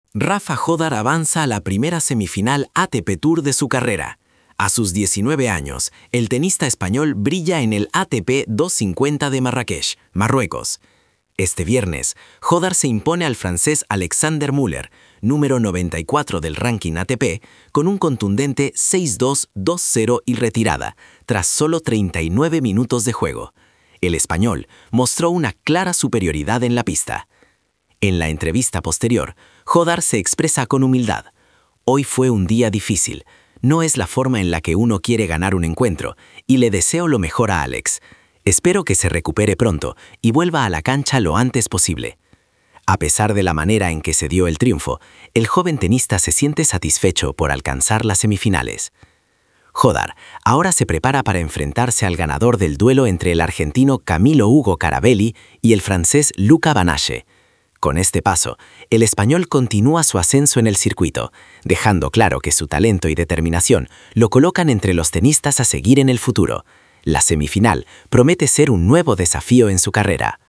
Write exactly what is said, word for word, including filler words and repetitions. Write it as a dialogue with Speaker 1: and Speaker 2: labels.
Speaker 1: Rafa Jodar avanza a la primera semifinal A T P Tour de su carrera. A sus diecinueve años, el tenista español brilla en el A T P doscientos cincuenta de Marrakech, Marruecos. Este viernes, Jodar se impone al francés Alexander Müller, número noventa y cuatro del ranking A T P, con un contundente seis dos, dos cero y retirada, tras solo treinta y nueve minutos de juego. El español mostró una clara superioridad en la pista. En la entrevista posterior, Jodar se expresa con humildad. Hoy fue un día difícil. No es la forma en la que uno quiere ganar un encuentro, y le deseo lo mejor a Alex. Espero que se recupere pronto y vuelva a la cancha lo antes posible. A pesar de la manera en que se dio el triunfo, el joven tenista se siente satisfecho por alcanzar las semifinales. Jodar ahora se prepara para enfrentarse al ganador del duelo entre el argentino Camilo Hugo Carabelli y el francés Luca Banache. Con este paso, el español continúa su ascenso en el circuito, dejando claro que su talento y determinación lo colocan entre los tenistas a seguir en el futuro. La semifinal promete ser un nuevo desafío en su carrera.